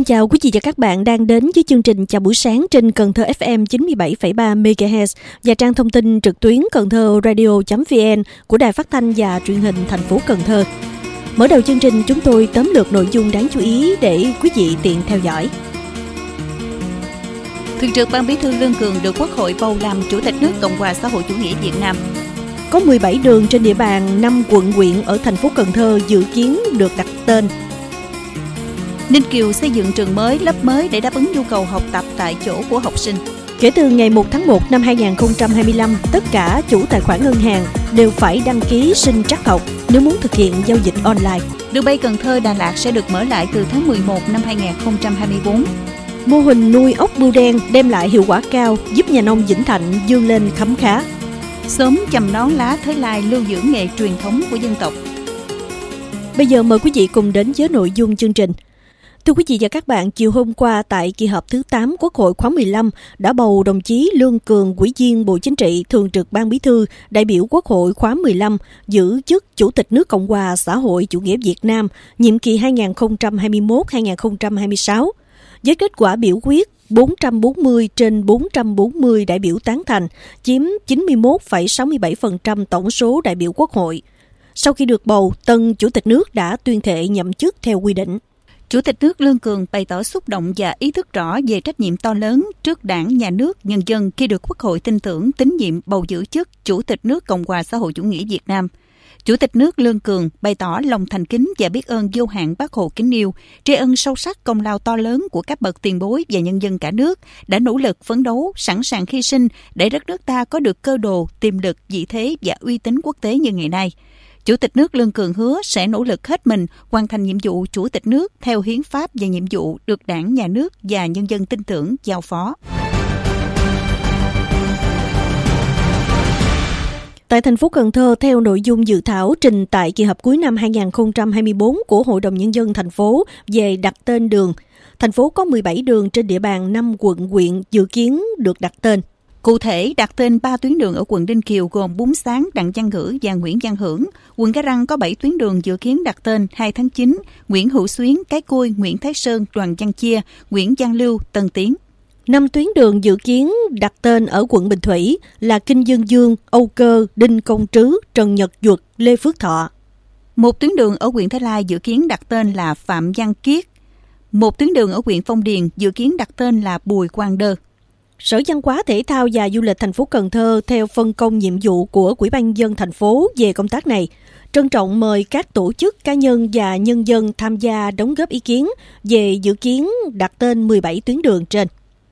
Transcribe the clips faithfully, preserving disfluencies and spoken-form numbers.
chào quý vị và các bạn đang đến với chương trình Chào buổi sáng trên Cần Thơ ép em chín mươi bảy phẩy ba mê ga héc và trang thông tin trực tuyến cần thơ radio chấm vn của Đài Phát thanh và Truyền hình thành phố Cần Thơ. Mở đầu chương trình chúng tôi tóm lược nội dung đáng chú ý để quý vị tiện theo dõi. Thường trực Ban Bí thư Lương Cường được Quốc hội bầu làm Chủ tịch nước Cộng hòa xã hội chủ nghĩa Việt Nam. Có mười bảy đường trên địa bàn năm quận huyện ở thành phố Cần Thơ dự kiến được đặt tên. Ninh Kiều xây dựng trường mới, lớp mới để đáp ứng nhu cầu học tập tại chỗ của học sinh. Kể từ ngày một tháng một năm hai nghìn không trăm hai mươi lăm, tất cả chủ tài khoản ngân hàng đều phải đăng ký sinh trắc học nếu muốn thực hiện giao dịch online. Đường bay Cần Thơ Đà Lạt sẽ được mở lại từ tháng mười một năm hai nghìn không trăm hai mươi tư. Mô hình nuôi ốc bươu đen đem lại hiệu quả cao, giúp nhà nông Vĩnh Thạnh vươn lên khấm khá. Sớm chầm nón lá Thới Lai lưu giữ nghề truyền thống của dân tộc. Bây giờ mời quý vị cùng đến với nội dung chương trình. Thưa quý vị và các bạn, chiều hôm qua tại kỳ họp thứ tám Quốc hội khóa mười lăm đã bầu đồng chí Lương Cường, Ủy viên Bộ Chính trị, Thường trực Ban Bí thư, đại biểu Quốc hội khóa mười lăm giữ chức Chủ tịch nước Cộng hòa xã hội chủ nghĩa Việt Nam, nhiệm kỳ hai nghìn không trăm hai mươi mốt đến hai nghìn không trăm hai mươi sáu. Với kết quả biểu quyết bốn trăm bốn mươi trên bốn trăm bốn mươi đại biểu tán thành, chiếm chín mươi mốt phẩy sáu mươi bảy phần trăm tổng số đại biểu Quốc hội. Sau khi được bầu, tân Chủ tịch nước đã tuyên thệ nhậm chức theo quy định. Chủ tịch nước Lương Cường bày tỏ xúc động và ý thức rõ về trách nhiệm to lớn trước Đảng, Nhà nước, nhân dân khi được Quốc hội tin tưởng, tín nhiệm bầu giữ chức Chủ tịch nước Cộng hòa xã hội chủ nghĩa Việt Nam. Chủ tịch nước Lương Cường bày tỏ lòng thành kính và biết ơn vô hạn Bác Hồ kính yêu, tri ân sâu sắc công lao to lớn của các bậc tiền bối và nhân dân cả nước đã nỗ lực phấn đấu, sẵn sàng hy sinh để đất nước ta có được cơ đồ, tiềm lực, vị thế và uy tín quốc tế như ngày nay. Chủ tịch nước Lương Cường hứa sẽ nỗ lực hết mình hoàn thành nhiệm vụ Chủ tịch nước theo hiến pháp và nhiệm vụ được Đảng, Nhà nước và nhân dân tin tưởng giao phó. Tại thành phố Cần Thơ, theo nội dung dự thảo trình tại kỳ họp cuối năm hai nghìn không trăm hai mươi tư của Hội đồng Nhân dân thành phố về đặt tên đường, thành phố có mười bảy đường trên địa bàn năm quận huyện dự kiến được đặt tên. Cụ thể, đặt tên ba tuyến đường ở quận Ninh Kiều gồm Bún Sáng, Đặng Văn Ngữ và Nguyễn Văn Hưởng. Quận Cái Răng có bảy tuyến đường dự kiến đặt tên hai tháng chín, Nguyễn Hữu Xuyến, Cái Cui, Nguyễn Thái Sơn, Đoàn Văn Chia, Nguyễn Văn Lưu, Tân Tiến. Năm tuyến đường dự kiến đặt tên ở quận Bình Thủy là Kinh Dương Dương, Âu Cơ, Đinh Công Trứ, Trần Nhật Duật, Lê Phước Thọ. Một tuyến đường ở huyện Thới Lai dự kiến đặt tên là Phạm Văn Kiết. Một tuyến đường ở huyện Phong Điền dự kiến đặt tên là Bùi Quang Đơ. Sở Văn hóa Thể thao và Du lịch thành phố Cần Thơ theo phân công nhiệm vụ của Ủy ban nhân dân thành phố về công tác này, trân trọng mời các tổ chức, cá nhân và nhân dân tham gia đóng góp ý kiến về dự kiến đặt tên mười bảy tuyến đường trên.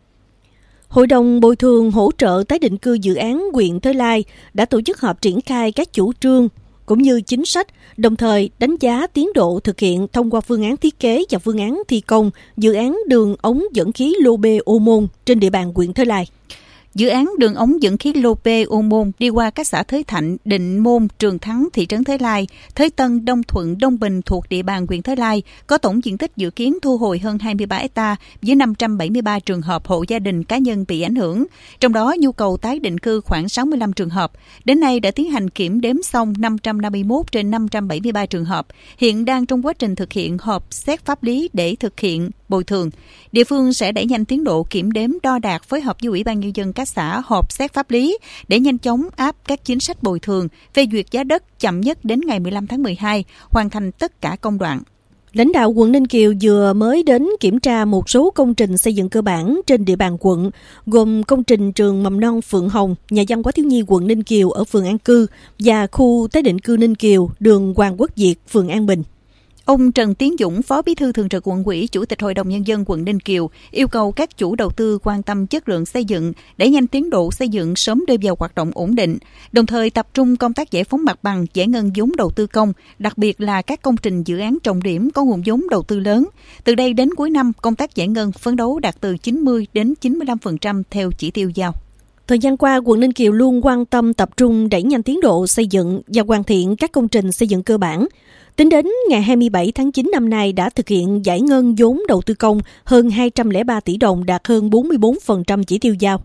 Hội đồng bồi thường hỗ trợ tái định cư dự án huyện Thới Lai đã tổ chức họp triển khai các chủ trương cũng như chính sách, đồng thời đánh giá tiến độ thực hiện thông qua phương án thiết kế và phương án thi công dự án đường ống dẫn khí Lô Bê Ô Môn trên địa bàn huyện Thới Lai. Dự án đường ống dẫn khí Lô Bê Ô Môn đi qua các xã Thới Thạnh, Định Môn, Trường Thắng, thị trấn Thới Lai, Thới Tân, Đông Thuận, Đông Bình thuộc địa bàn huyện Thới Lai, có tổng diện tích dự kiến thu hồi hơn hai mươi ba héc ta với năm trăm bảy mươi ba trường hợp hộ gia đình cá nhân bị ảnh hưởng. Trong đó nhu cầu tái định cư khoảng sáu mươi lăm trường hợp. Đến nay đã tiến hành kiểm đếm xong năm trăm năm mươi mốt trên năm trăm bảy mươi ba trường hợp. Hiện đang trong quá trình thực hiện họp xét pháp lý để thực hiện bồi thường. Địa phương sẽ đẩy nhanh tiến độ kiểm đếm, đo đạc, phối hợp với Ủy ban nhân dân các xã họp xét pháp lý để nhanh chóng áp các chính sách bồi thường, phê duyệt giá đất chậm nhất đến ngày mười lăm tháng mười hai, hoàn thành tất cả công đoạn. Lãnh đạo quận Ninh Kiều vừa mới đến kiểm tra một số công trình xây dựng cơ bản trên địa bàn quận, gồm công trình trường mầm non Phượng Hồng, nhà văn hóa thiếu nhi quận Ninh Kiều ở phường An Cư và khu tái định cư Ninh Kiều, đường Hoàng Quốc Việt, phường An Bình. Ông Trần Tiến Dũng, Phó Bí thư Thường trực Quận ủy, Chủ tịch Hội đồng Nhân dân quận Ninh Kiều, yêu cầu các chủ đầu tư quan tâm chất lượng xây dựng, đẩy nhanh tiến độ xây dựng sớm đưa vào hoạt động ổn định, đồng thời tập trung công tác giải phóng mặt bằng, giải ngân vốn đầu tư công, đặc biệt là các công trình dự án trọng điểm có nguồn vốn đầu tư lớn. Từ đây đến cuối năm, công tác giải ngân phấn đấu đạt từ chín mươi đến chín mươi lăm phần trăm theo chỉ tiêu giao. Thời gian qua, quận Ninh Kiều luôn quan tâm tập trung đẩy nhanh tiến độ xây dựng và hoàn thiện các công trình xây dựng cơ bản. Tính đến ngày hai mươi bảy tháng chín năm nay đã thực hiện giải ngân vốn đầu tư công hơn hai trăm lẻ ba tỷ đồng, đạt hơn bốn mươi tư phần trăm chỉ tiêu giao.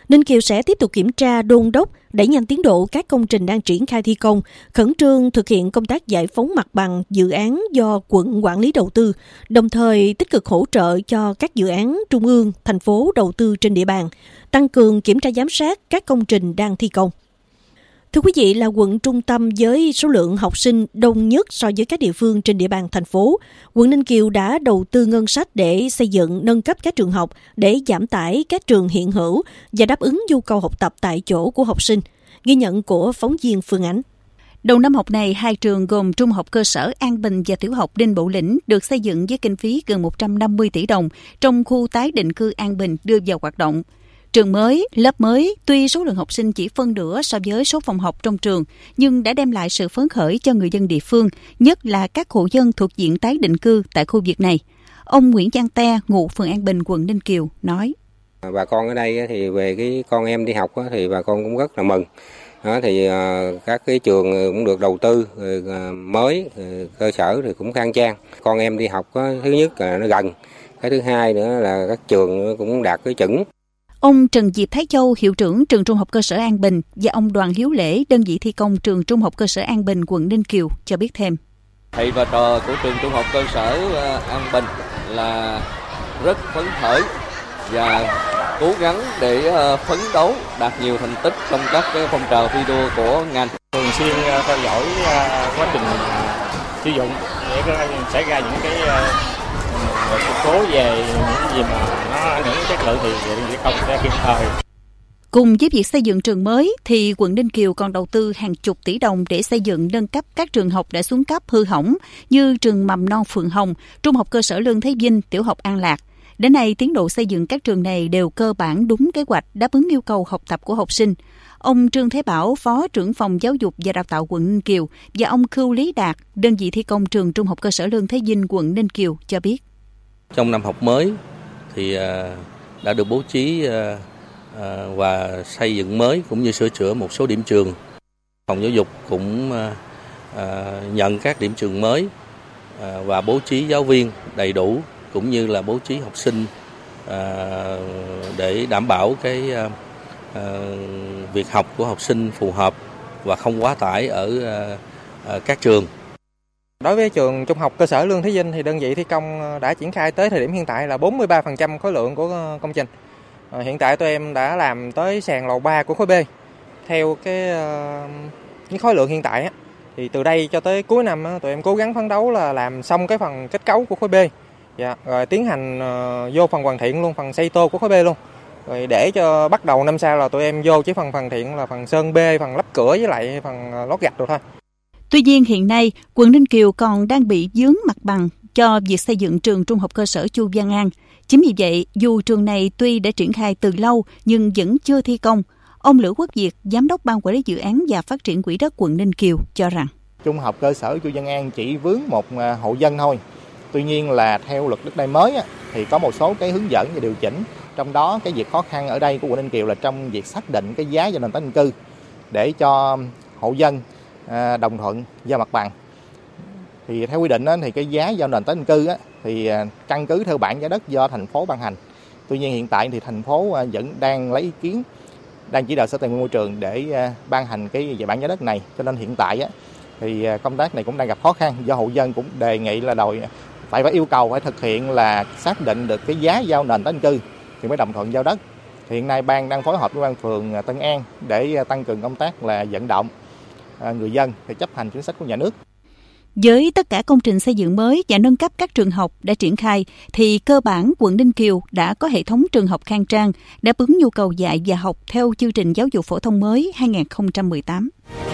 Ninh Kiều sẽ tiếp tục kiểm tra, đôn đốc, đẩy nhanh tiến độ các công trình đang triển khai thi công, khẩn trương thực hiện công tác giải phóng mặt bằng dự án do quận quản lý đầu tư, đồng thời tích cực hỗ trợ cho các dự án trung ương, thành phố đầu tư trên địa bàn, tăng cường kiểm tra giám sát các công trình đang thi công. Thưa quý vị, là quận trung tâm với số lượng học sinh đông nhất so với các địa phương trên địa bàn thành phố, quận Ninh Kiều đã đầu tư ngân sách để xây dựng, nâng cấp các trường học để giảm tải các trường hiện hữu và đáp ứng nhu cầu học tập tại chỗ của học sinh. Ghi nhận của phóng viên Phương Ánh. Đầu năm học này, hai trường gồm Trung học cơ sở An Bình và Tiểu học Đinh Bộ Lĩnh được xây dựng với kinh phí gần một trăm năm mươi tỷ đồng trong khu tái định cư An Bình đưa vào hoạt động. Trường mới, lớp mới, tuy số lượng học sinh chỉ phân nửa so với số phòng học trong trường, nhưng đã đem lại sự phấn khởi cho người dân địa phương, nhất là các hộ dân thuộc diện tái định cư tại khu vực này. Ông Nguyễn Văn Te, ngụ phường An Bình, quận Ninh Kiều, nói. Bà con ở đây thì về cái con em đi học thì bà con cũng rất là mừng. Đó, thì các cái trường cũng được đầu tư mới, cơ sở thì cũng khang trang. Con em đi học thứ nhất là nó gần, cái thứ hai nữa là các trường cũng đạt cái chuẩn. Ông Trần Diệp Thái Châu, hiệu trưởng trường Trung học cơ sở An Bình và ông Đoàn Hiếu Lễ, đơn vị thi công trường Trung học cơ sở An Bình, quận Ninh Kiều cho biết thêm. Thầy và trò của trường Trung học cơ sở An Bình là rất phấn khởi và cố gắng để phấn đấu đạt nhiều thành tích trong các cái phong trào thi đua của ngành. Thường xuyên theo dõi quá trình sử dụng để xảy ra những cái sự cố về những gì mà nó ảnh hưởng đến chất lượng thì địa công sẽ kịp thời. Cùng với việc xây dựng trường mới thì quận Ninh Kiều còn đầu tư hàng chục tỷ đồng để xây dựng nâng cấp các trường học đã xuống cấp hư hỏng như trường mầm non Phượng Hồng, Trung học cơ sở Lương Thế Vinh, Tiểu học An Lạc. Đến nay, tiến độ xây dựng các trường này đều cơ bản đúng kế hoạch, đáp ứng yêu cầu học tập của học sinh. Ông Trương Thế Bảo, Phó trưởng phòng Giáo dục và Đào tạo quận Ninh Kiều và ông Khưu Lý Đạt, đơn vị thi công trường Trung học cơ sở Lương Thế Vinh, quận Ninh Kiều cho biết. Trong năm học mới thì đã được bố trí và xây dựng mới cũng như sửa chữa một số điểm trường. Phòng giáo dục cũng nhận các điểm trường mới và bố trí giáo viên đầy đủ cũng như là bố trí học sinh để đảm bảo cái việc học của học sinh phù hợp và không quá tải ở các trường. Đối với trường Trung học cơ sở Lương Thế Vinh thì đơn vị thi công đã triển khai tới thời điểm hiện tại là bốn mươi ba phần trăm khối lượng của công trình. Hiện tại tụi em đã làm tới sàn lầu ba của khối B. Theo cái những khối lượng hiện tại á, thì từ đây cho tới cuối năm á, tụi em cố gắng phấn đấu là làm xong cái phần kết cấu của khối B. Dạ, rồi tiến hành vô phần hoàn thiện luôn, phần xây tô của khối B luôn. Rồi để cho bắt đầu năm sau là tụi em vô chỉ phần hoàn thiện là phần sơn B, phần lắp cửa với lại phần lót gạch rồi thôi. Tuy nhiên hiện nay, quận Ninh Kiều còn đang bị vướng mặt bằng cho việc xây dựng trường Trung học cơ sở Chu Văn An. Chính vì vậy, dù trường này tuy đã triển khai từ lâu nhưng vẫn chưa thi công, ông Lữ Quốc Việt, Giám đốc Ban Quản lý Dự án và Phát triển Quỹ đất quận Ninh Kiều cho rằng Trung học cơ sở Chu Văn An chỉ vướng một hộ dân thôi. Tuy nhiên là theo luật đất đai mới thì có một số cái hướng dẫn và điều chỉnh. Trong đó cái việc khó khăn ở đây của quận Ninh Kiều là trong việc xác định cái giá cho nền tái định cư để cho hộ dân đồng thuận giao mặt bằng. Thì theo quy định thì cái giá giao nền tái định cư thì căn cứ theo bảng giá đất do thành phố ban hành. Tuy nhiên hiện tại thì thành phố vẫn đang lấy ý kiến, đang chỉ đạo Sở Tài nguyên Môi trường để ban hành cái về bảng giá đất này. Cho nên hiện tại thì công tác này cũng đang gặp khó khăn do hộ dân cũng đề nghị là đòi phải phải yêu cầu phải thực hiện là xác định được cái giá giao nền tái định cư thì mới đồng thuận giao đất. Thì hiện nay ban đang phối hợp với ban phường Tân An để tăng cường công tác là vận động người dân để chấp hành chính sách của nhà nước. Với tất cả công trình xây dựng mới và nâng cấp các trường học đã triển khai, thì cơ bản quận Ninh Kiều đã có hệ thống trường học khang trang, đáp ứng nhu cầu dạy và học theo chương trình giáo dục phổ thông mới hai không một tám.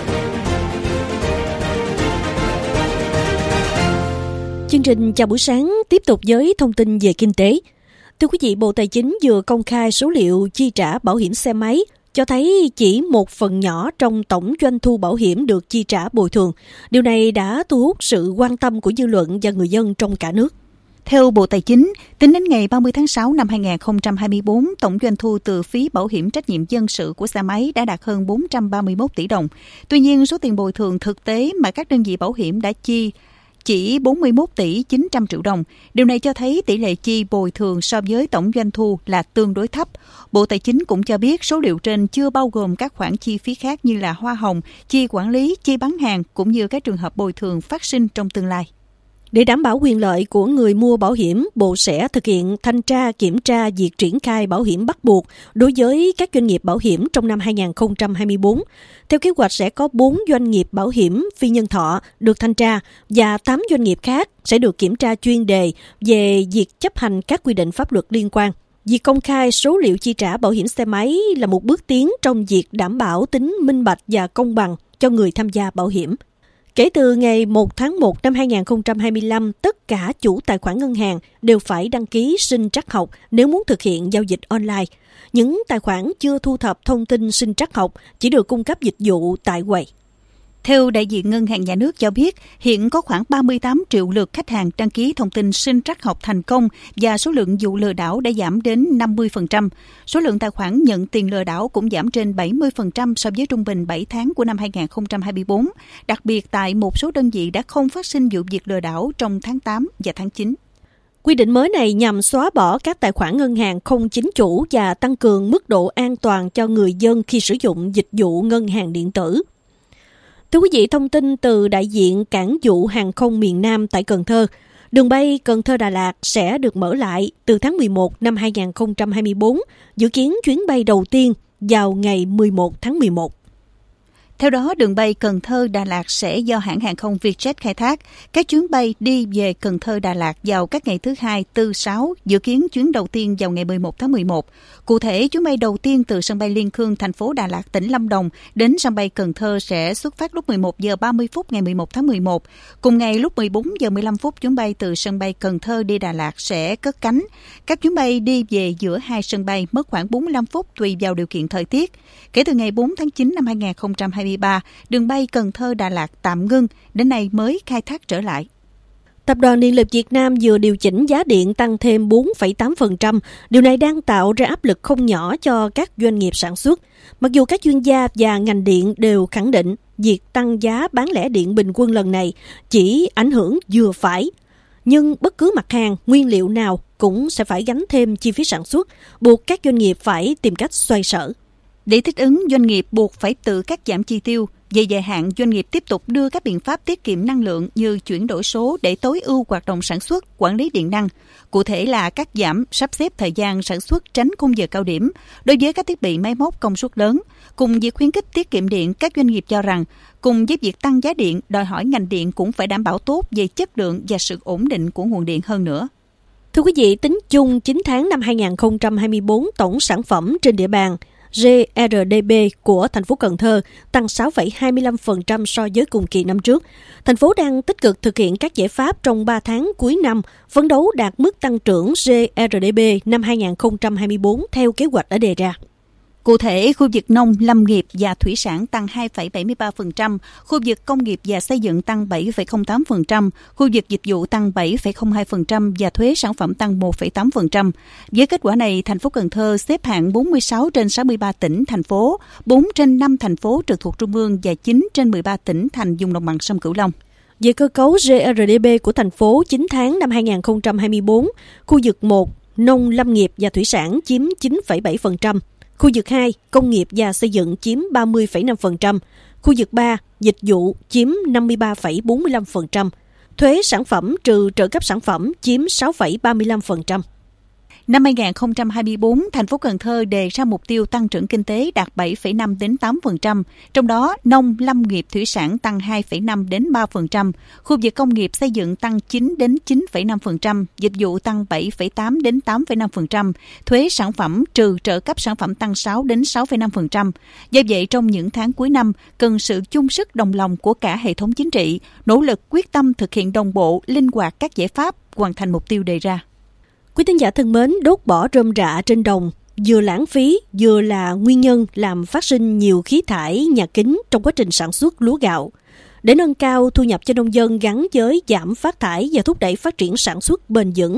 Chương trình chào buổi sáng tiếp tục với thông tin về kinh tế. Thưa quý vị, Bộ Tài chính vừa công khai số liệu chi trả bảo hiểm xe máy, cho thấy chỉ một phần nhỏ trong tổng doanh thu bảo hiểm được chi trả bồi thường. Điều này đã thu hút sự quan tâm của dư luận và người dân trong cả nước. Theo Bộ Tài chính, tính đến ngày ba mươi tháng sáu năm hai không hai tư, tổng doanh thu từ phí bảo hiểm trách nhiệm dân sự của xe máy đã đạt hơn bốn trăm ba mươi mốt tỷ đồng. Tuy nhiên, số tiền bồi thường thực tế mà các đơn vị bảo hiểm đã chi chỉ bốn mươi mốt tỷ chín trăm triệu đồng. Điều này cho thấy tỷ lệ chi bồi thường so với tổng doanh thu là tương đối thấp. Bộ Tài chính cũng cho biết số liệu trên chưa bao gồm các khoản chi phí khác như là hoa hồng, chi quản lý, chi bán hàng cũng như các trường hợp bồi thường phát sinh trong tương lai. Để đảm bảo quyền lợi của người mua bảo hiểm, Bộ sẽ thực hiện thanh tra kiểm tra việc triển khai bảo hiểm bắt buộc đối với các doanh nghiệp bảo hiểm trong năm hai không hai tư. Theo kế hoạch sẽ có bốn doanh nghiệp bảo hiểm phi nhân thọ được thanh tra và tám doanh nghiệp khác sẽ được kiểm tra chuyên đề về việc chấp hành các quy định pháp luật liên quan. Việc công khai số liệu chi trả bảo hiểm xe máy là một bước tiến trong việc đảm bảo tính minh bạch và công bằng cho người tham gia bảo hiểm. Kể từ ngày một tháng một năm hai không hai lăm, tất cả chủ tài khoản ngân hàng đều phải đăng ký sinh trắc học nếu muốn thực hiện giao dịch online. Những tài khoản chưa thu thập thông tin sinh trắc học chỉ được cung cấp dịch vụ tại quầy. Theo đại diện Ngân hàng Nhà nước cho biết, hiện có khoảng ba mươi tám triệu lượt khách hàng đăng ký thông tin sinh trắc học thành công và số lượng vụ lừa đảo đã giảm đến năm mươi phần trăm. Số lượng tài khoản nhận tiền lừa đảo cũng giảm trên bảy mươi phần trăm so với trung bình bảy tháng của năm hai không hai tư, đặc biệt tại một số đơn vị đã không phát sinh vụ việc lừa đảo trong tháng tám và tháng chín. Quy định mới này nhằm xóa bỏ các tài khoản ngân hàng không chính chủ và tăng cường mức độ an toàn cho người dân khi sử dụng dịch vụ ngân hàng điện tử. Thưa quý vị, thông tin từ đại diện cảng vụ hàng không miền Nam tại Cần Thơ. Đường bay Cần Thơ Đà Lạt sẽ được mở lại từ tháng mười một năm hai không hai tư, dự kiến chuyến bay đầu tiên vào ngày mười một tháng mười một. Theo đó, đường bay Cần Thơ Đà Lạt sẽ do hãng hàng không Vietjet khai thác. Các chuyến bay đi về Cần Thơ Đà Lạt vào các ngày thứ hai, tư, sáu, dự kiến chuyến đầu tiên vào ngày mười một tháng mười một. Cụ thể, chuyến bay đầu tiên từ sân bay Liên Khương, thành phố Đà Lạt, tỉnh Lâm Đồng đến sân bay Cần Thơ sẽ xuất phát lúc mười một giờ ba mươi phút ngày mười một tháng mười một. Cùng ngày lúc mười bốn giờ mười lăm phút, chuyến bay từ sân bay Cần Thơ đi Đà Lạt sẽ cất cánh. Các chuyến bay đi về giữa hai sân bay mất khoảng bốn mươi lăm phút tùy vào điều kiện thời tiết. Kể từ ngày bốn tháng chín năm hai không hai ba, đường bay Cần Thơ Đà Lạt tạm ngưng, đến nay mới khai thác trở lại. Tập đoàn Điện lực Việt Nam vừa điều chỉnh giá điện tăng thêm bốn phẩy tám phần trăm. Điều này đang tạo ra áp lực không nhỏ cho các doanh nghiệp sản xuất. Mặc dù các chuyên gia và ngành điện đều khẳng định việc tăng giá bán lẻ điện bình quân lần này chỉ ảnh hưởng vừa phải. Nhưng bất cứ mặt hàng, nguyên liệu nào cũng sẽ phải gánh thêm chi phí sản xuất, buộc các doanh nghiệp phải tìm cách xoay sở. Để thích ứng, doanh nghiệp buộc phải tự cắt giảm chi tiêu. Về dài hạn, doanh nghiệp tiếp tục đưa các biện pháp tiết kiệm năng lượng như chuyển đổi số để tối ưu hoạt động sản xuất, quản lý điện năng. Cụ thể là cắt giảm, sắp xếp thời gian sản xuất tránh khung giờ cao điểm đối với các thiết bị máy móc công suất lớn. Cùng việc khuyến khích tiết kiệm điện, các doanh nghiệp cho rằng cùng với việc tăng giá điện, đòi hỏi ngành điện cũng phải đảm bảo tốt về chất lượng và sự ổn định của nguồn điện hơn nữa. Thưa quý vị, tính chung chín tháng năm hai không hai tư, tổng sản phẩm trên địa bàn giê rờ đê bê của thành phố Cần Thơ tăng sáu phẩy hai mươi lăm phần trăm so với cùng kỳ năm trước. Thành phố đang tích cực thực hiện các giải pháp trong ba tháng cuối năm, phấn đấu đạt mức tăng trưởng giê rờ đê bê năm hai không hai tư theo kế hoạch đã đề ra. Cụ thể, khu vực nông, lâm nghiệp và thủy sản tăng hai phẩy bảy mươi ba phần trăm, khu vực công nghiệp và xây dựng tăng bảy phẩy không tám phần trăm, khu vực dịch vụ tăng bảy phẩy không hai phần trăm và thuế sản phẩm tăng một phẩy tám phần trăm. Với kết quả này, thành phố Cần Thơ xếp hạng bốn mươi sáu trên sáu mươi ba tỉnh, thành phố, bốn trên năm thành phố trực thuộc Trung ương và chín trên mười ba tỉnh thành vùng đồng bằng sông Cửu Long. Về cơ cấu giê rờ đê bê của thành phố chín tháng năm hai không hai tư, khu vực một, nông, lâm nghiệp và thủy sản chiếm chín phẩy bảy phần trăm. Khu vực hai, công nghiệp và xây dựng chiếm ba mươi phẩy năm phần trăm. Khu vực ba, dịch vụ chiếm năm mươi ba phẩy bốn mươi lăm phần trăm. Thuế sản phẩm trừ trợ cấp sản phẩm chiếm sáu phẩy ba mươi lăm phần trăm. Năm hai không hai tư, thành phố Cần Thơ đề ra mục tiêu tăng trưởng kinh tế đạt bảy phẩy năm đến tám phần trăm, trong đó nông, lâm nghiệp, thủy sản tăng hai phẩy năm đến ba phần trăm, khu vực công nghiệp xây dựng tăng chín đến chín phẩy năm phần trăm, dịch vụ tăng bảy phẩy tám đến tám phẩy năm phần trăm, thuế sản phẩm trừ trợ cấp sản phẩm tăng sáu đến sáu phẩy năm phần trăm. Do vậy, trong những tháng cuối năm, cần sự chung sức đồng lòng của cả hệ thống chính trị, nỗ lực quyết tâm thực hiện đồng bộ, linh hoạt các giải pháp, hoàn thành mục tiêu đề ra. Quý thính giả thân mến, đốt bỏ rơm rạ trên đồng vừa lãng phí vừa là nguyên nhân làm phát sinh nhiều khí thải nhà kính trong quá trình sản xuất lúa gạo. Để nâng cao thu nhập cho nông dân gắn với giảm phát thải và thúc đẩy phát triển sản xuất bền vững,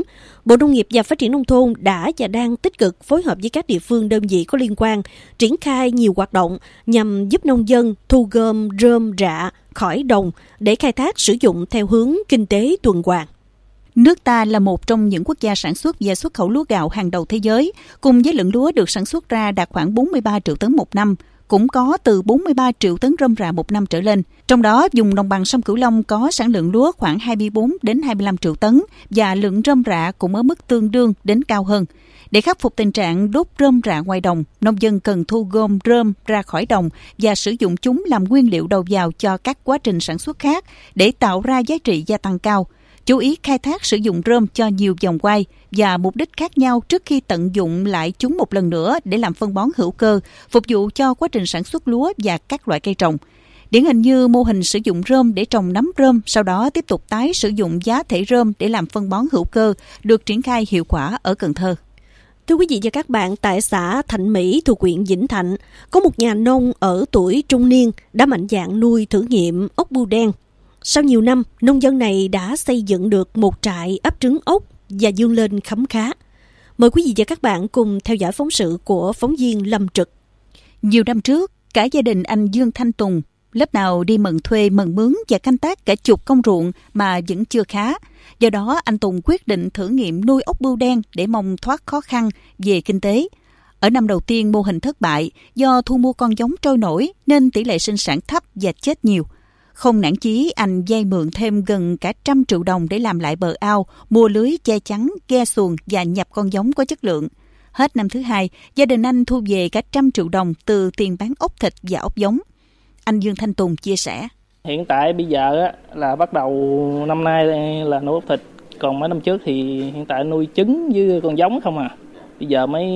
Bộ Nông nghiệp và Phát triển Nông thôn đã và đang tích cực phối hợp với các địa phương đơn vị có liên quan, triển khai nhiều hoạt động nhằm giúp nông dân thu gom rơm rạ khỏi đồng để khai thác sử dụng theo hướng kinh tế tuần hoàn. Nước ta là một trong những quốc gia sản xuất và xuất khẩu lúa gạo hàng đầu thế giới, cùng với lượng lúa được sản xuất ra đạt khoảng bốn mươi ba triệu tấn một năm, cũng có từ bốn mươi ba triệu tấn rơm rạ một năm trở lên. Trong đó, vùng đồng bằng sông Cửu Long có sản lượng lúa khoảng hai mươi bốn đến hai mươi lăm triệu tấn và lượng rơm rạ cũng ở mức tương đương đến cao hơn. Để khắc phục tình trạng đốt rơm rạ ngoài đồng, nông dân cần thu gom rơm ra khỏi đồng và sử dụng chúng làm nguyên liệu đầu vào cho các quá trình sản xuất khác để tạo ra giá trị gia tăng cao. Chú ý khai thác sử dụng rơm cho nhiều vòng quay và mục đích khác nhau trước khi tận dụng lại chúng một lần nữa để làm phân bón hữu cơ, phục vụ cho quá trình sản xuất lúa và các loại cây trồng. Điển hình như mô hình sử dụng rơm để trồng nấm rơm, sau đó tiếp tục tái sử dụng giá thể rơm để làm phân bón hữu cơ, được triển khai hiệu quả ở Cần Thơ. Thưa quý vị và các bạn, tại xã Thạnh Mỹ thuộc huyện Vĩnh Thạnh, có một nhà nông ở tuổi trung niên đã mạnh dạn nuôi thử nghiệm ốc bươu đen. Sau nhiều năm, nông dân này đã xây dựng được một trại ấp trứng ốc và vươn lên khấm khá. Mời quý vị và các bạn cùng theo dõi phóng sự của phóng viên Lâm Trực. Nhiều năm trước, cả gia đình anh Dương Thanh Tùng, lớp nào đi mần thuê mần mướn và canh tác cả chục công ruộng mà vẫn chưa khá. Do đó, anh Tùng quyết định thử nghiệm nuôi ốc bươu đen để mong thoát khó khăn về kinh tế. Ở năm đầu tiên, mô hình thất bại do thu mua con giống trôi nổi nên tỷ lệ sinh sản thấp và chết nhiều. Không nản chí, anh vay mượn thêm gần cả trăm triệu đồng để làm lại bờ ao, mua lưới che chắn, ghe xuồng và nhập con giống có chất lượng. Hết năm thứ hai, gia đình anh thu về cả trăm triệu đồng từ tiền bán ốc thịt và ốc giống. Anh Dương Thanh Tùng chia sẻ. Hiện tại bây giờ là bắt đầu năm nay là nuôi ốc thịt, còn mấy năm trước thì hiện tại nuôi trứng với con giống không à. Bây giờ mới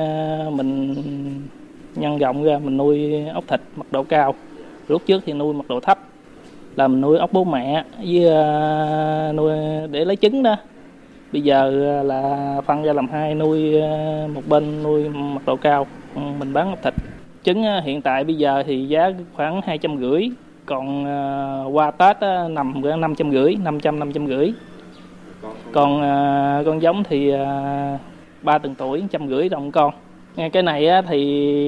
mình nhân rộng ra mình nuôi ốc thịt mật độ cao. Lúc trước thì nuôi mật độ thấp, là mình nuôi ốc bố mẹ với uh, nuôi để lấy trứng đó. Bây giờ là phân ra làm hai, nuôi uh, một bên nuôi mật độ cao, mình bán ốc thịt. Trứng uh, hiện tại bây giờ thì giá khoảng hai trăm rưỡi, còn uh, qua Tết uh, nằm khoảng năm trăm rưỡi, năm trăm năm trăm rưỡi. Còn uh, con giống thì ba uh, tuần tuổi, trăm rưỡi đồng con. Cái này á, thì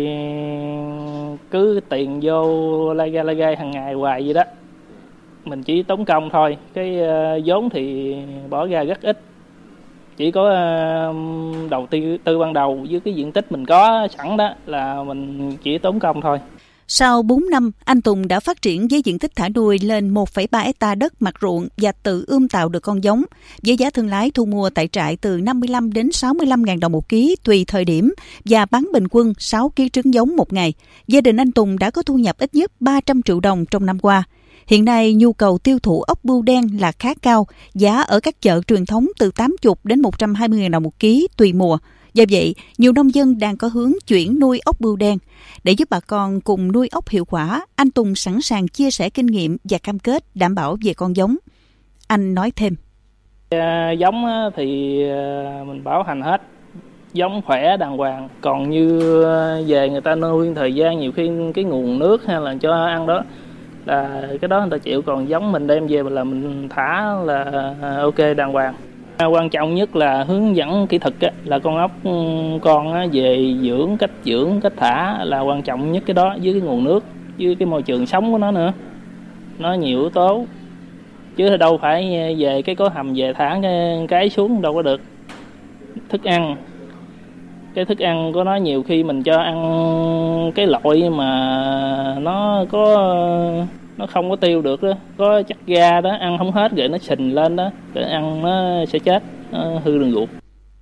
cứ tiền vô lai gai lai gai hàng ngày hoài vậy đó. Mình chỉ tốn công thôi, cái uh, vốn thì bỏ ra rất ít. Chỉ có uh, đầu tư tư ban đầu với cái diện tích mình có sẵn đó là mình chỉ tốn công thôi. Sau bốn năm, anh Tùng đã phát triển với diện tích thả nuôi lên một phẩy ba héc ta đất mặt ruộng và tự ươm tạo được con giống. Với giá thương lái thu mua tại trại từ năm mươi lăm đến sáu mươi lăm ngàn đồng một ký tùy thời điểm và bán bình quân sáu ký trứng giống một ngày. Gia đình anh Tùng đã có thu nhập ít nhất ba trăm triệu đồng trong năm qua. Hiện nay, nhu cầu tiêu thụ ốc bươu đen là khá cao, giá ở các chợ truyền thống từ tám mươi đến một trăm hai mươi ngàn đồng một ký tùy mùa. Do vậy, nhiều nông dân đang có hướng chuyển nuôi ốc bươu đen. Để giúp bà con cùng nuôi ốc hiệu quả, anh Tùng sẵn sàng chia sẻ kinh nghiệm và cam kết đảm bảo về con giống. Anh nói thêm. À, giống thì mình bảo hành hết, giống khỏe đàng hoàng. Còn như về người ta nuôi thời gian nhiều khi cái nguồn nước hay là cho ăn đó, là cái đó người ta chịu. Còn giống mình đem về là mình thả là ok đàng hoàng. Quan trọng nhất là hướng dẫn kỹ thuật á, là con ốc con á, về dưỡng, cách dưỡng, cách thả là quan trọng nhất cái đó, với cái nguồn nước, với cái môi trường sống của nó nữa. Nó nhiều yếu tố, chứ đâu phải về cái có hầm về thả cái, cái xuống đâu có được. Thức ăn, cái thức ăn của nó nhiều khi mình cho ăn cái loại mà nó có nó không có tiêu được đó, có chất ga đó, ăn không hết rồi nó sình lên đó, rồi ăn nó sẽ chết, nó hư đường ruột.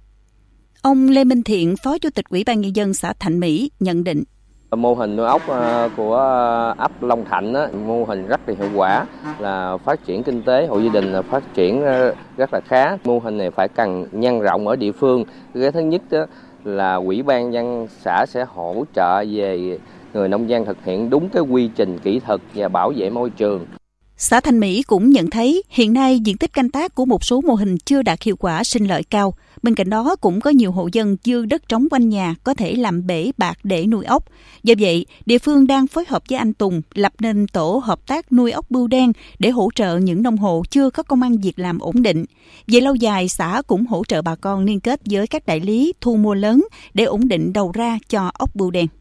Ông Lê Minh Thiện, Phó Chủ tịch Ủy ban Nhân dân xã Thạnh Mỹ nhận định. Mô hình nuôi ốc của ấp Long Thạnh á, mô hình rất là hiệu quả, là phát triển kinh tế hộ gia đình là phát triển rất là khá. Mô hình này phải cần nhân rộng ở địa phương. Cái thứ nhất đó là Ủy ban nhân xã sẽ hỗ trợ về người nông dân thực hiện đúng cái quy trình kỹ thuật và bảo vệ môi trường. Xã Thành Mỹ cũng nhận thấy hiện nay diện tích canh tác của một số mô hình chưa đạt hiệu quả sinh lợi cao. Bên cạnh đó cũng có nhiều hộ dân dư đất trống quanh nhà có thể làm bể bạc để nuôi ốc. Do vậy, địa phương đang phối hợp với anh Tùng lập nên tổ hợp tác nuôi ốc bươu đen để hỗ trợ những nông hộ chưa có công ăn việc làm ổn định. Về lâu dài, xã cũng hỗ trợ bà con liên kết với các đại lý thu mua lớn để ổn định đầu ra cho ốc bươu đen.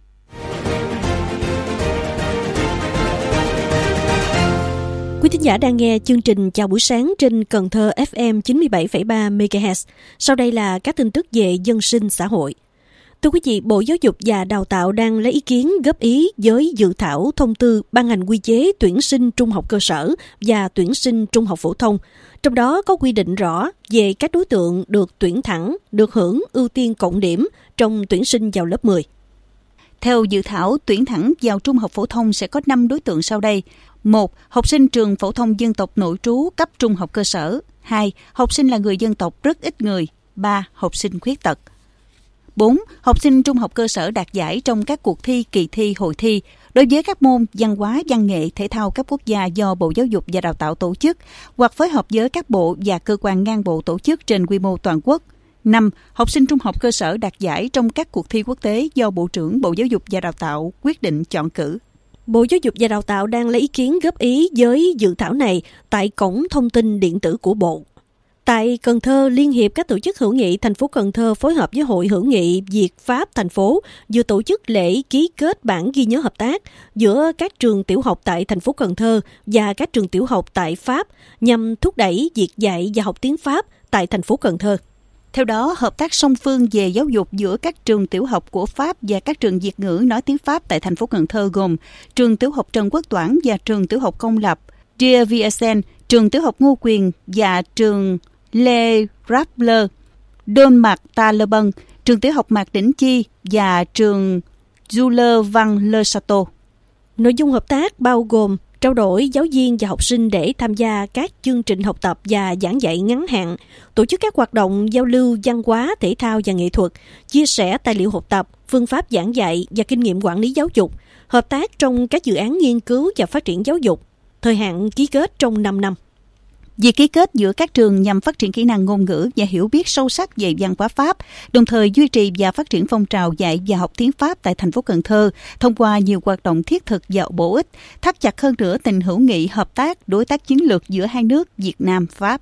Quý thính giả đang nghe chương trình Chào buổi sáng trên Cần Thơ ép em chín mươi bảy phẩy ba mê ga héc. Sau đây là các tin tức về dân sinh xã hội. Thưa quý vị, Bộ Giáo dục và Đào tạo đang lấy ý kiến góp ý với dự thảo thông tư ban hành quy chế tuyển sinh trung học cơ sở và tuyển sinh trung học phổ thông. Trong đó có quy định rõ về các đối tượng được tuyển thẳng, được hưởng ưu tiên cộng điểm trong tuyển sinh vào lớp mười. Theo dự thảo, tuyển thẳng vào trung học phổ thông sẽ có năm đối tượng sau đây. một. Học sinh trường phổ thông dân tộc nội trú cấp trung học cơ sở. hai. Học sinh là người dân tộc rất ít người. ba. Học sinh khuyết tật. bốn. Học sinh trung học cơ sở đạt giải trong các cuộc thi, kỳ thi, hội thi. Đối với các môn văn hóa, văn nghệ, thể thao cấp quốc gia do Bộ Giáo dục và Đào tạo tổ chức hoặc phối hợp với các bộ và cơ quan ngang bộ tổ chức trên quy mô toàn quốc. năm. Học sinh trung học cơ sở đạt giải trong các cuộc thi quốc tế do Bộ trưởng Bộ Giáo dục và Đào tạo quyết định chọn cử. Bộ Giáo dục và Đào tạo đang lấy ý kiến góp ý với dự thảo này tại cổng thông tin điện tử của Bộ. Tại Cần Thơ, Liên hiệp các tổ chức hữu nghị thành phố Cần Thơ phối hợp với Hội hữu nghị Việt Pháp thành phố vừa tổ chức lễ ký kết bản ghi nhớ hợp tác giữa các trường tiểu học tại thành phố Cần Thơ và các trường tiểu học tại Pháp nhằm thúc đẩy việc dạy và học tiếng Pháp tại thành phố Cần Thơ. Theo đó, hợp tác song phương về giáo dục giữa các trường tiểu học của Pháp và các trường Việt ngữ nói tiếng Pháp tại thành phố Cần Thơ gồm trường tiểu học Trần Quốc Toản và trường tiểu học công lập De Viersen, trường tiểu học Ngô Quyền và trường Le Rappler, Đôn Mạc Ta Lơ Bân, trường tiểu học Mạc Đỉnh Chi và trường Jules Van Le Chateau. Nội dung hợp tác bao gồm trao đổi giáo viên và học sinh để tham gia các chương trình học tập và giảng dạy ngắn hạn, tổ chức các hoạt động giao lưu văn hóa, thể thao và nghệ thuật, chia sẻ tài liệu học tập, phương pháp giảng dạy và kinh nghiệm quản lý giáo dục, hợp tác trong các dự án nghiên cứu và phát triển giáo dục. Thời hạn ký kết trong năm năm. Việc ký kết giữa các trường nhằm phát triển kỹ năng ngôn ngữ và hiểu biết sâu sắc về văn hóa Pháp, đồng thời duy trì và phát triển phong trào dạy và học tiếng Pháp tại thành phố Cần Thơ thông qua nhiều hoạt động thiết thực và bổ ích, thắt chặt hơn nữa tình hữu nghị, hợp tác, đối tác chiến lược giữa hai nước Việt Nam-Pháp.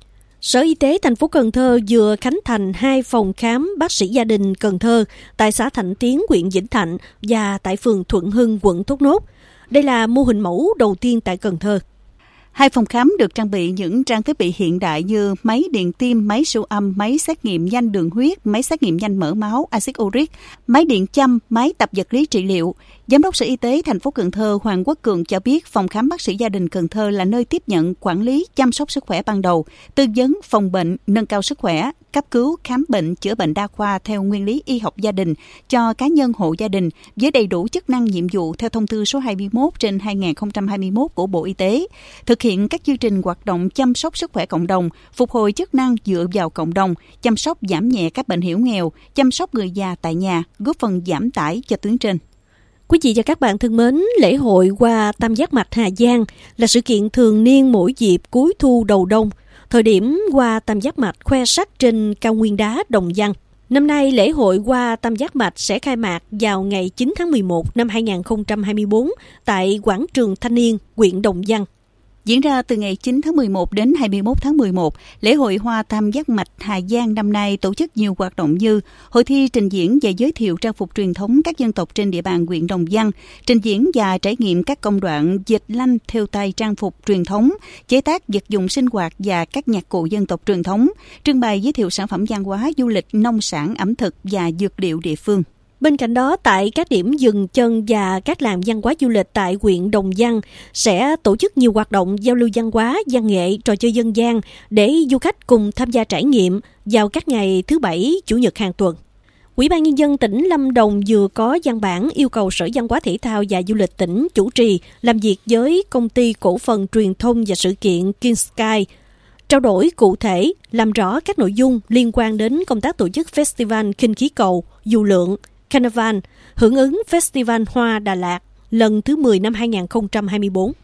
Sở Y tế thành phố Cần Thơ vừa khánh thành hai phòng khám bác sĩ gia đình Cần Thơ tại xã Thạnh Tiến, huyện Vĩnh Thạnh và tại phường Thuận Hưng, quận Thốt Nốt. Đây là mô hình mẫu đầu tiên tại Cần Thơ. Hai phòng khám được trang bị những trang thiết bị hiện đại như máy điện tim, máy siêu âm, máy xét nghiệm nhanh đường huyết, máy xét nghiệm nhanh mỡ máu, axit uric, máy điện châm, máy tập vật lý trị liệu. Giám đốc Sở Y tế thành phố Cần Thơ Hoàng Quốc Cường cho biết phòng khám bác sĩ gia đình Cần Thơ là nơi tiếp nhận, quản lý, chăm sóc sức khỏe ban đầu, tư vấn, phòng bệnh, nâng cao sức khỏe, cấp cứu, khám bệnh, chữa bệnh đa khoa theo nguyên lý y học gia đình cho cá nhân hộ gia đình với đầy đủ chức năng nhiệm vụ theo thông tư số hai mươi mốt trên hai nghìn không trăm hai mươi mốt của Bộ Y tế, thực hiện các chương trình hoạt động chăm sóc sức khỏe cộng đồng, phục hồi chức năng dựa vào cộng đồng, chăm sóc giảm nhẹ các bệnh hiểm nghèo, chăm sóc người già tại nhà, góp phần giảm tải cho tuyến trên. Quý vị và các bạn thân mến, lễ hội Hoa Tam Giác Mạch Hà Giang là sự kiện thường niên mỗi dịp cuối thu đầu đông, thời điểm Hoa Tam Giác Mạch khoe sắc trên cao nguyên đá Đồng Văn. Năm nay, lễ hội Hoa Tam Giác Mạch sẽ khai mạc vào ngày chín tháng mười một năm hai nghìn không trăm hai mươi tư tại quảng trường Thanh Niên, huyện Đồng Văn. Diễn ra từ ngày chín tháng mười một đến hai mươi mốt tháng mười một, lễ hội Hoa Tam Giác Mạch Hà Giang năm nay tổ chức nhiều hoạt động như hội thi trình diễn và giới thiệu trang phục truyền thống các dân tộc trên địa bàn huyện Đồng Văn, trình diễn và trải nghiệm các công đoạn dệt lanh thêu tay trang phục truyền thống, chế tác vật dụng sinh hoạt và các nhạc cụ dân tộc truyền thống, trưng bày giới thiệu sản phẩm văn hóa, du lịch, nông sản, ẩm thực và dược liệu địa phương. Bên cạnh đó, tại các điểm dừng chân và các làng văn hóa du lịch tại huyện Đồng Văn sẽ tổ chức nhiều hoạt động giao lưu văn hóa, văn nghệ, trò chơi dân gian để du khách cùng tham gia trải nghiệm vào các ngày thứ Bảy, Chủ nhật hàng tuần. Ủy ban Nhân dân tỉnh Lâm Đồng vừa có văn bản yêu cầu Sở Văn hóa Thể thao và Du lịch tỉnh chủ trì làm việc với Công ty Cổ phần Truyền thông và Sự kiện KingSky, trao đổi cụ thể, làm rõ các nội dung liên quan đến công tác tổ chức Festival khinh khí cầu, dù lượn, Carnival, hưởng ứng Festival Hoa Đà Lạt lần thứ mười năm hai nghìn không trăm hai mươi tư.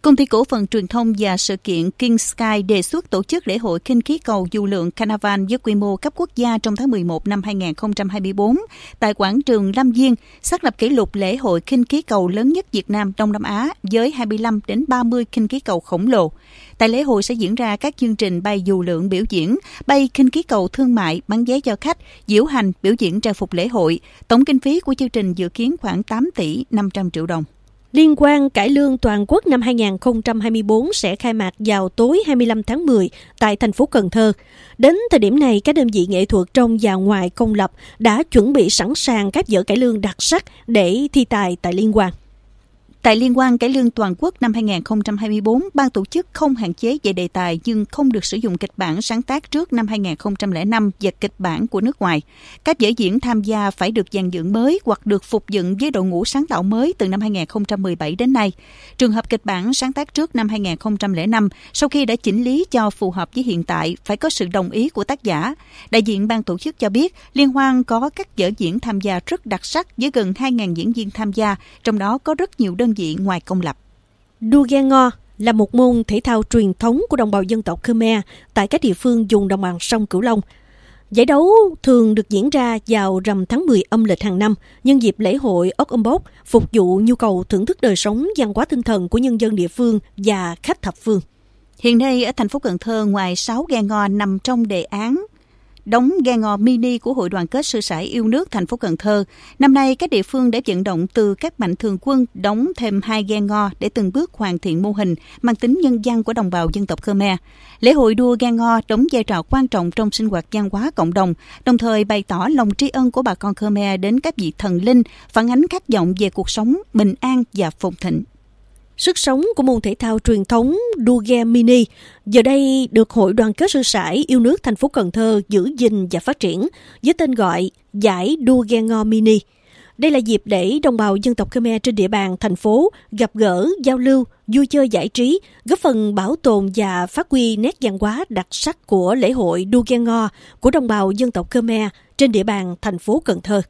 Công ty cổ phần truyền thông và sự kiện King Sky đề xuất tổ chức lễ hội khinh khí cầu dù lượng Carnival với quy mô cấp quốc gia trong tháng mười một năm hai nghìn không trăm hai mươi tư tại quảng trường Lâm Viên, xác lập kỷ lục lễ hội khinh khí cầu lớn nhất Việt Nam Đông Nam Á với hai mươi lăm đến ba mươi khinh khí cầu khổng lồ. Tại lễ hội sẽ diễn ra các chương trình bay dù lượng biểu diễn, bay khinh khí cầu thương mại, bán vé cho khách, diễu hành, biểu diễn trang phục lễ hội. Tổng kinh phí của chương trình dự kiến khoảng tám tỷ năm trăm triệu đồng. Liên hoan cải lương toàn quốc năm hai nghìn không trăm hai mươi tư sẽ khai mạc vào tối hai mươi lăm tháng mười tại thành phố Cần Thơ. Đến thời điểm này, các đơn vị nghệ thuật trong và ngoài công lập đã chuẩn bị sẵn sàng các vở cải lương đặc sắc để thi tài tại liên hoan. Tại Liên hoan cải lương toàn quốc năm hai nghìn không trăm hai mươi tư, ban tổ chức không hạn chế về đề tài nhưng không được sử dụng kịch bản sáng tác trước năm hai nghìn không trăm lẻ năm và kịch bản của nước ngoài. Các vở diễn tham gia phải được dàn dựng mới hoặc được phục dựng với đội ngũ sáng tạo mới từ năm hai nghìn không trăm mười bảy đến nay. Trường hợp kịch bản sáng tác trước năm hai nghìn không trăm lẻ năm, sau khi đã chỉnh lý cho phù hợp với hiện tại, phải có sự đồng ý của tác giả. Đại diện ban tổ chức cho biết, Liên hoan có các vở diễn tham gia rất đặc sắc với gần hai nghìn diễn viên tham gia, trong đó có rất nhiều đơn vị ngoài công lập. Đua ghe ngò là một môn thể thao truyền thống của đồng bào dân tộc Khmer tại các địa phương vùng đồng bằng sông Cửu Long. Giải đấu thường được diễn ra vào rằm tháng mười âm lịch hàng năm nhân dịp lễ hội Ốc Âm Bốc, phục vụ nhu cầu thưởng thức đời sống văn hóa tinh thần của nhân dân địa phương và khách thập phương. Hiện nay ở thành phố Cần Thơ, ngoài sáu ghe ngò nằm trong đề án đóng ghe ngò mini của Hội đoàn kết sư sãi yêu nước thành phố Cần Thơ, năm nay các địa phương đã vận động từ các mạnh thường quân đóng thêm hai ghe ngò để từng bước hoàn thiện mô hình mang tính nhân văn của đồng bào dân tộc Khmer. Lễ hội đua ghe ngò đóng vai trò quan trọng trong sinh hoạt văn hóa cộng đồng, đồng thời bày tỏ lòng tri ân của bà con Khmer đến các vị thần linh, phản ánh khát vọng về cuộc sống bình an và phồn thịnh. Sức sống của môn thể thao truyền thống đua ghe mini giờ đây được Hội đoàn kết sư sãi yêu nước thành phố Cần Thơ giữ gìn và phát triển với tên gọi giải đua ghe ngò mini. Đây là dịp để đồng bào dân tộc Khmer trên địa bàn thành phố gặp gỡ, giao lưu, vui chơi giải trí, góp phần bảo tồn và phát huy nét văn hóa đặc sắc của lễ hội đua ghe ngò của đồng bào dân tộc Khmer trên địa bàn thành phố Cần Thơ.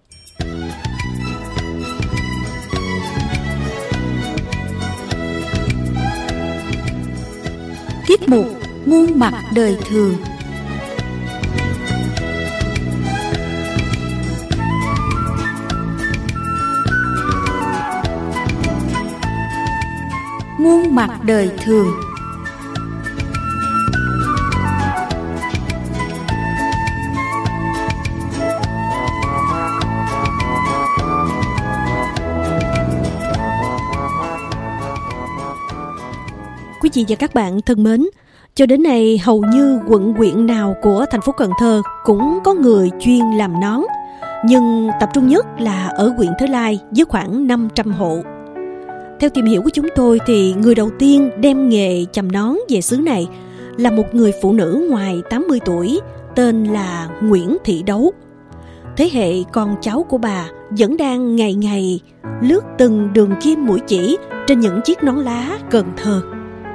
Tiết mục Muôn mặt đời thường. Muôn mặt đời thường. Quý vị và các bạn thân mến, cho đến nay hầu như quận huyện nào của thành phố Cần Thơ cũng có người chuyên làm nón, nhưng tập trung nhất là ở huyện Thới Lai với khoảng năm trăm hộ. Theo tìm hiểu của chúng tôi thì người đầu tiên đem nghề chầm nón về xứ này là một người phụ nữ ngoài tám mươi tuổi tên là Nguyễn Thị Đấu. Thế hệ con cháu của bà vẫn đang ngày ngày lướt từng đường kim mũi chỉ trên những chiếc nón lá Cần Thơ.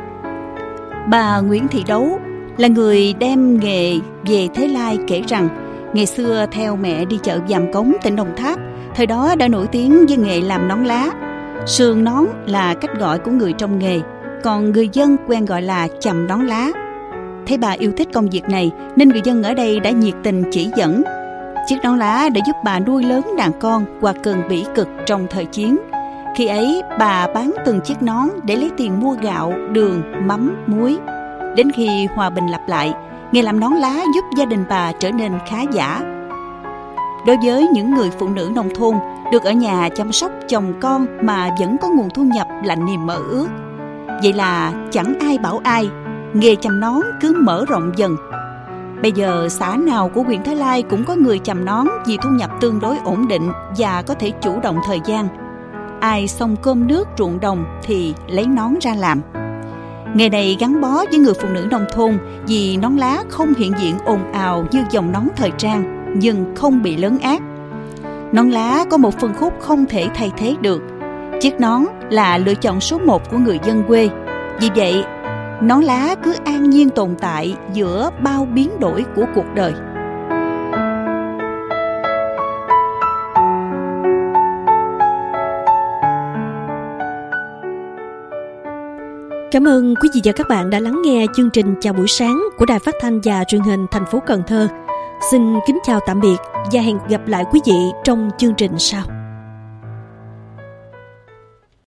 Bà Nguyễn Thị Đấu là người đem nghề về Thới Lai kể rằng ngày xưa theo mẹ đi chợ Giàm Cống, tỉnh Đồng Tháp, thời đó đã nổi tiếng với nghề làm nón lá. Sườn nón là cách gọi của người trong nghề, còn người dân quen gọi là chầm nón lá. Thấy bà yêu thích công việc này nên người dân ở đây đã nhiệt tình chỉ dẫn. Chiếc nón lá đã giúp bà nuôi lớn đàn con qua cơn bỉ cực trong thời chiến. Khi ấy, bà bán từng chiếc nón để lấy tiền mua gạo, đường, mắm, muối. Đến khi hòa bình lặp lại, nghề làm nón lá giúp gia đình bà trở nên khá giả. Đối với những người phụ nữ nông thôn, được ở nhà chăm sóc chồng con mà vẫn có nguồn thu nhập là niềm mơ ước. Vậy là chẳng ai bảo ai, nghề chầm nón cứ mở rộng dần. Bây giờ xã nào của huyện Thới Lai cũng có người chầm nón vì thu nhập tương đối ổn định và có thể chủ động thời gian. Ai xong cơm nước ruộng đồng thì lấy nón ra làm. Nghề này gắn bó với người phụ nữ nông thôn vì nón lá không hiện diện ồn ào như dòng nón thời trang, nhưng không bị lấn át. Nón lá có một phân khúc không thể thay thế được. Chiếc nón là lựa chọn số một của người dân quê. Vì vậy, nón lá cứ an nhiên tồn tại giữa bao biến đổi của cuộc đời. Cảm ơn quý vị và các bạn đã lắng nghe chương trình Chào buổi sáng của Đài Phát thanh và Truyền hình thành phố Cần Thơ. Xin kính chào tạm biệt và hẹn gặp lại quý vị trong chương trình sau.